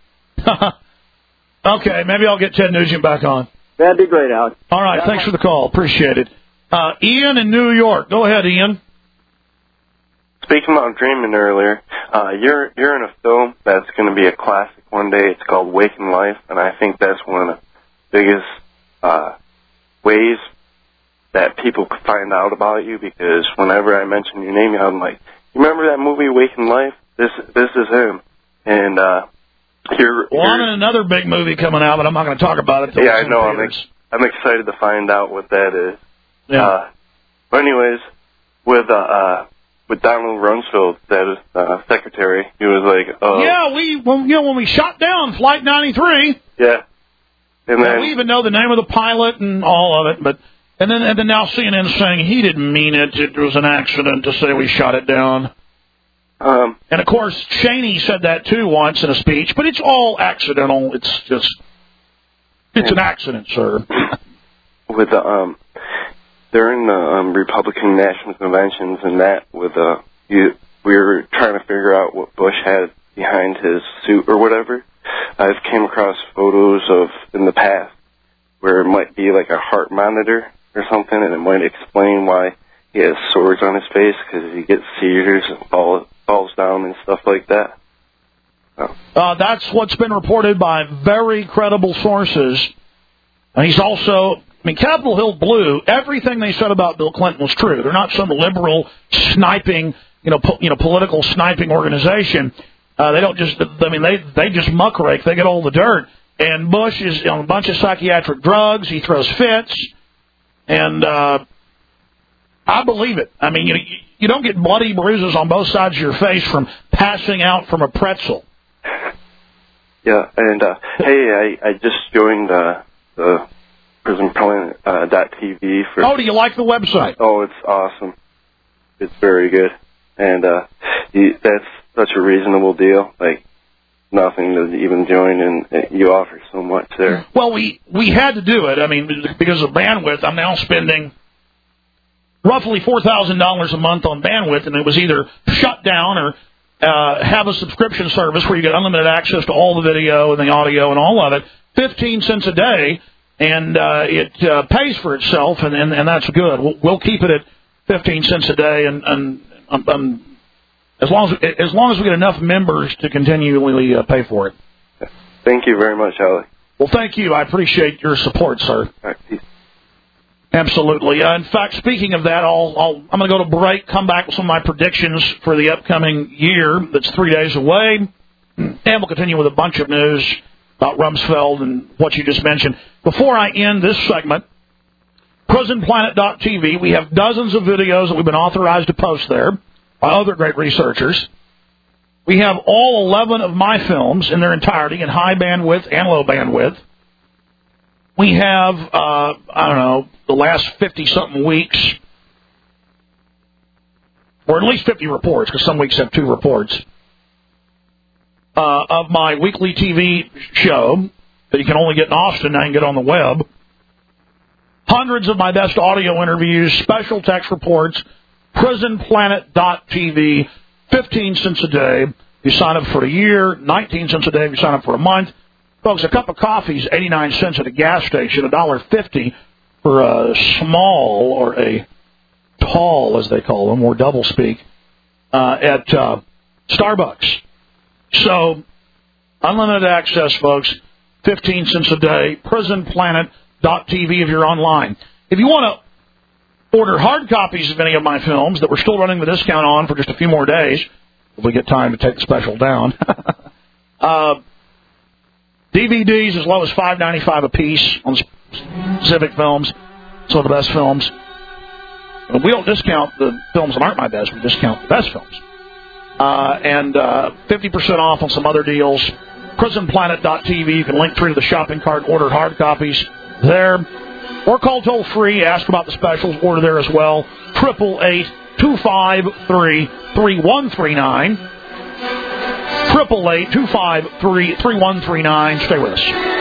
Okay, maybe I'll get Ted Nugent back on. That'd be great, Alex. All right, thanks for the call. Appreciate it. Uh, Ian in New York. Go ahead, Ian. Speaking about dreaming earlier, uh, you're you're in a film that's going to be a classic one day. It's called Waking Life, and I think that's one of the biggest uh, ways that people could find out about you, because whenever I mention your name, I'm like, you remember that movie Waking Life? This this is him. And uh, you're, well, you're I'm in another big movie coming out, but I'm not going to talk about it. Yeah, I know. I'm ex- I'm excited to find out what that is. Yeah. Uh, but anyways, with uh. uh With Donald Rumsfeld, that is uh, secretary, he was like, "Oh, yeah, we, when, you know, when we shot down Flight ninety-three, yeah," and then yeah, we even know the name of the pilot and all of it, but and then and then now C N N saying he didn't mean it; it was an accident to say we shot it down. Um, and of course, Cheney said that too once in a speech, but it's all accidental. It's just, it's an accident, sir. With the um. During the um, Republican National Conventions and that, with uh, you, we were trying to figure out what Bush had behind his suit or whatever. I've came across photos of in the past where it might be like a heart monitor or something, and it might explain why he has sores on his face, because he gets seizures and fall, falls down and stuff like that. Oh. Uh, that's what's been reported by very credible sources. And he's also... I mean, Capitol Hill Blue, everything they said about Bill Clinton was true. They're not some liberal sniping, you know, po- you know, political sniping organization. Uh, they don't just, I mean, they they just muckrake. They get all the dirt. And Bush is on a bunch of psychiatric drugs. He throws fits. And uh, I believe it. I mean, you you don't get bloody bruises on both sides of your face from passing out from a pretzel. Yeah, and, uh, hey, I, I just joined uh, the... prison planet dot t v for. Oh, do you like the website? Oh, it's awesome. It's very good, and uh, you, that's such a reasonable deal. Like nothing to even join, and you offer so much there. Well, we we had to do it. I mean, because of bandwidth, I'm now spending roughly four thousand dollars a month on bandwidth, and it was either shut down or uh, have a subscription service where you get unlimited access to all the video and the audio and all of it, fifteen cents a day. And uh, it uh, pays for itself, and, and, and that's good. We'll, we'll keep it at fifteen cents a day, and, and um, um, as long as as long as we get enough members to continually uh, pay for it. Thank you very much, Ali. Well, thank you. I appreciate your support, sir. All right, peace. Absolutely. Uh, in fact, speaking of that, I'll, I'll I'm going to go to break. Come back with some of my predictions for the upcoming year. That's three days away, and we'll continue with a bunch of news about Rumsfeld and what you just mentioned. Before I end this segment, prison planet dot t v, we have dozens of videos that we've been authorized to post there by other great researchers. We have all eleven of my films in their entirety in high bandwidth and low bandwidth. We have, uh, I don't know, the last fifty-something weeks, or at least fifty reports, because some weeks have two reports, Uh, of my weekly T V show that you can only get in Austin. Now you can get on the web. Hundreds of my best audio interviews, special text reports, prison planet dot t v, fifteen cents a day. You sign up for a year, nineteen cents a day if you sign up for a month. Folks, a cup of coffee is eighty-nine cents at a gas station, one dollar fifty for a small or a tall, as they call them, or double speak, uh, at uh, Starbucks. So, unlimited access, folks, fifteen cents a day, prison planet dot t v if you're online. If you want to order hard copies of any of my films that we're still running the discount on for just a few more days, if we get time to take the special down, uh, D V Ds as low as five ninety-five a piece on specific films, some of the best films. And we don't discount the films that aren't my best, we discount the best films. Uh, and uh, fifty percent off on some other deals. prison planet dot t v, you can link through to the shopping cart, order hard copies there. Or call toll free, ask about the specials, order there as well. eight eight eight, two five three, three one three nine. eight eight eight, two five three, three one three nine. Stay with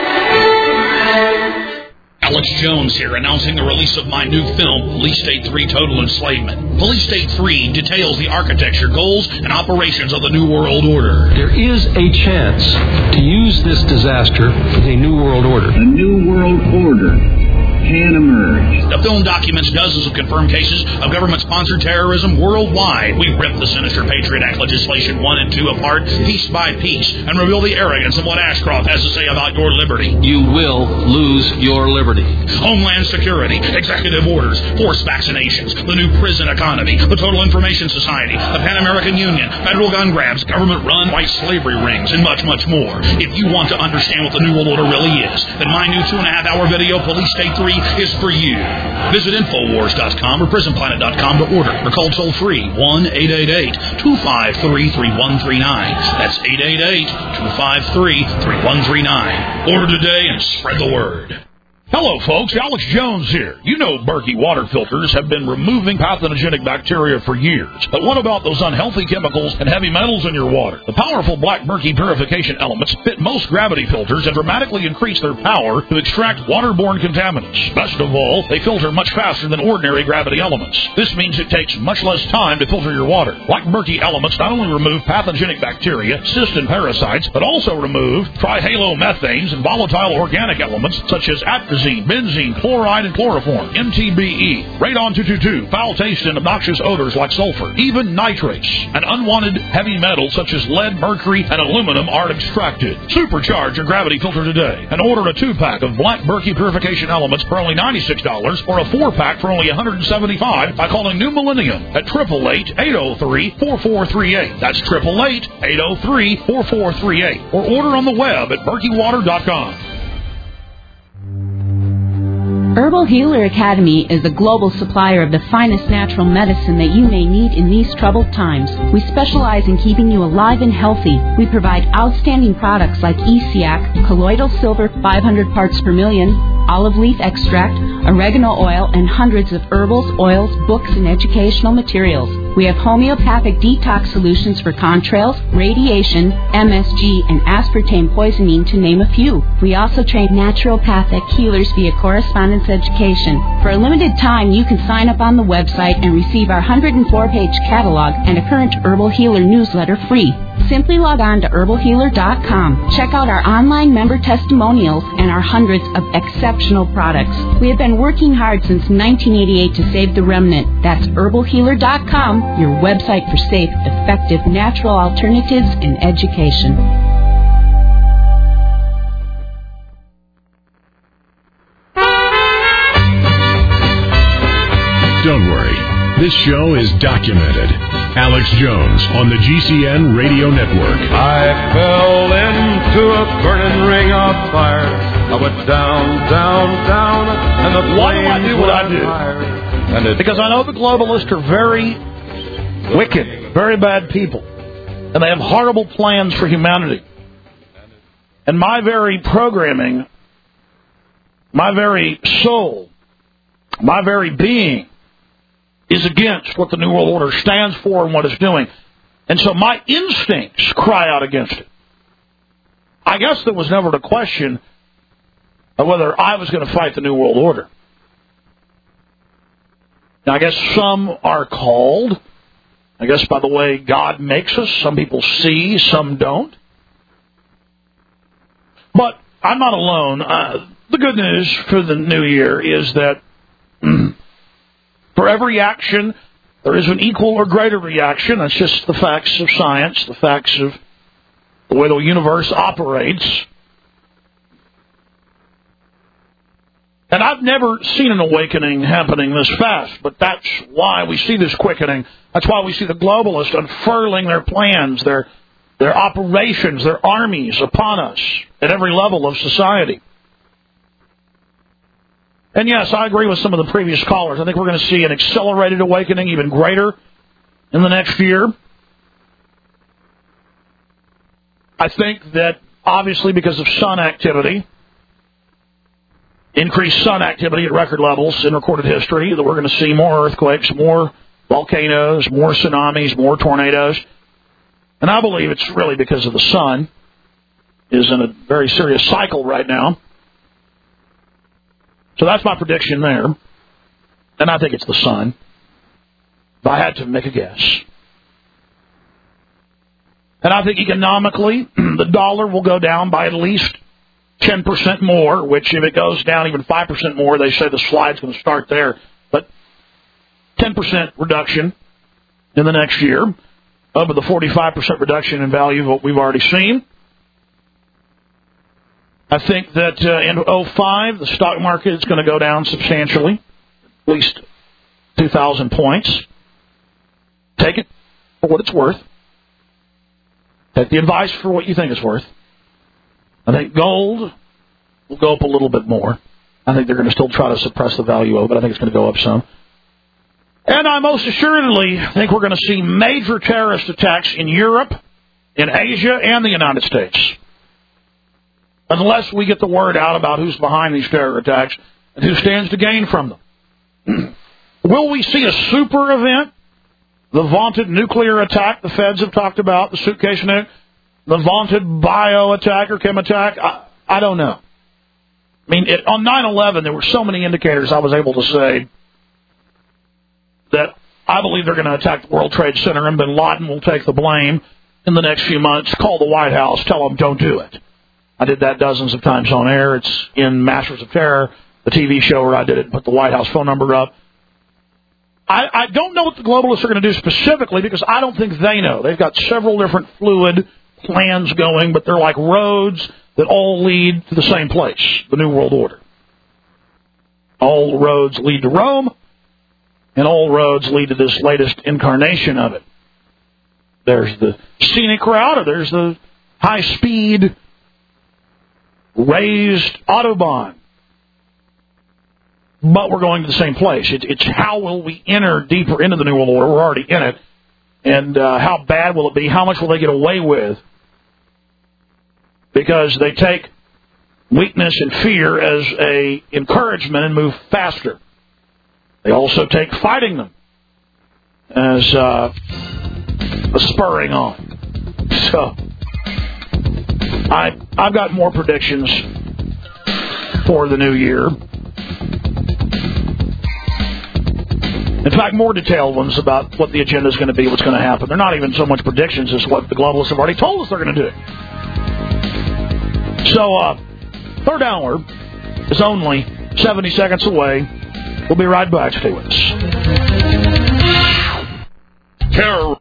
us. Alex Jones here, announcing the release of my new film, Police State three Total Enslavement. Police State three details the architecture, goals, and operations of the New World Order. There is a chance to use this disaster as a New World Order. A New World Order can emerge. The film documents dozens of confirmed cases of government-sponsored terrorism worldwide. We rip the sinister Patriot Act legislation one and two apart, piece by piece, and reveal the arrogance of what Ashcroft has to say about your liberty. You will lose your liberty. Homeland Security, executive orders, forced vaccinations, the new prison economy, the Total Information Society, the Pan American Union, federal gun grabs, government-run white slavery rings, and much, much more. If you want to understand what the New World Order really is, then my new two-and-a-half-hour video, Police State three, is for you. Visit Infowars dot com or prison planet dot com to order, or call toll-free one eight eight eight, two five three, three one three nine. That's eight eight eight, two five three, three one three nine. Order today and spread the word. Hello, folks. Alex Jones here. You know Berkey water filters have been removing pathogenic bacteria for years. But what about those unhealthy chemicals and heavy metals in your water? The powerful Black Berkey purification elements fit most gravity filters and dramatically increase their power to extract waterborne contaminants. Best of all, they filter much faster than ordinary gravity elements. This means it takes much less time to filter your water. Black Berkey elements not only remove pathogenic bacteria, cysts, and parasites, but also remove trihalomethanes and volatile organic elements such as atrazine, benzene, chloride, and chloroform, M T B E, radon two twenty-two, foul taste and obnoxious odors like sulfur, even nitrates, and unwanted heavy metals such as lead, mercury, and aluminum are extracted. Supercharge your gravity filter today and order a two-pack of Black Berkey purification elements for only ninety-six dollars or a four-pack for only one hundred seventy-five dollars by calling New Millennium at eight eight eight, eight oh three, four four three eight. That's eight eight eight, eight oh three, four four three eight. Or order on the web at berkey water dot com. Herbal Healer Academy is a global supplier of the finest natural medicine that you may need in these troubled times. We specialize in keeping you alive and healthy. We provide outstanding products like E C A C, colloidal silver five hundred parts per million, olive leaf extract, oregano oil, and hundreds of herbals, oils, books, and educational materials. We have homeopathic detox solutions for contrails, radiation, M S G, and aspartame poisoning, to name a few. We also train naturopathic healers via correspondence education. For a limited time, you can sign up on the website and receive our one hundred four page catalog and a current Herbal Healer newsletter free. Simply log on to herbal healer dot com. Check out our online member testimonials and our hundreds of exceptional products. We have been working hard since nineteen eighty-eight to save the remnant. That's herbal healer dot com, your website for safe, effective, natural alternatives and education. Don't worry, this show is documented. Alex Jones on the G C N Radio Network. I fell into a burning ring of fire. I went down, down, down, and the Why do I do what I do? And it because I know the globalists are very wicked, very bad people, and they have horrible plans for humanity. And my very programming, my very soul, my very being is against what the New World Order stands for and what it's doing. And so my instincts cry out against it. I guess there was never the question of whether I was going to fight the New World Order. Now, I guess some are called. I guess by the way God makes us, some people see, some don't. But I'm not alone. Uh, the good news for the new year is that for every action, there is an equal or greater reaction. That's just the facts of science, the facts of the way the universe operates. And I've never seen an awakening happening this fast, but that's why we see this quickening. That's why we see the globalists unfurling their plans, their their operations, their armies upon us at every level of society. And yes, I agree with some of the previous callers. I think we're going to see an accelerated awakening, even greater, in the next year. I think that, obviously, because of sun activity, increased sun activity at record levels in recorded history, that we're going to see more earthquakes, more volcanoes, more tsunamis, more tornadoes. And I believe it's really because of the sun is in a very serious cycle right now. So that's my prediction there. And I think it's the sun. If I had to make a guess. And I think economically, the dollar will go down by at least ten percent more, which if it goes down even five percent more, they say the slide's going to start there. But ten percent reduction in the next year over the forty-five percent reduction in value of what we've already seen. I think that uh, in oh five, the stock market is going to go down substantially, at least two thousand points. Take it for what it's worth. Take the advice for what you think it's worth. I think gold will go up a little bit more. I think they're going to still try to suppress the value of it. I think it's going to go up some. And I most assuredly think we're going to see major terrorist attacks in Europe, in Asia, and the United States. Unless we get the word out about who's behind these terror attacks and who stands to gain from them. Will we see a super event? The vaunted nuclear attack the feds have talked about, the suitcase nuke, the vaunted bio attack or chem attack? I, I don't know. I mean, it, on nine eleven, there were so many indicators I was able to say that I believe they're going to attack the World Trade Center and bin Laden will take the blame in the next few months. Call the White House, tell them don't do it. I did that dozens of times on air. It's in Masters of Terror, the T V show where I did it and put the White House phone number up. I, I don't know what the globalists are going to do specifically because I don't think they know. They've got several different fluid plans going, but they're like roads that all lead to the same place, the New World Order. All roads lead to Rome, and all roads lead to this latest incarnation of it. There's the scenic route, or there's the high-speed raised Autobahn. But we're going to the same place. It, it's how will we enter deeper into the New World Order? We're already in it. And uh, how bad will it be? How much will they get away with? Because they take weakness and fear as a encouragement and move faster. They also take fighting them as uh, a spurring on. So I, I've got more predictions for the new year. In fact, more detailed ones about what the agenda is going to be, what's going to happen. They're not even so much predictions as what the globalists have already told us they're going to do. So, uh, third hour is only seventy seconds away. We'll be right back. Stay with us. Terror.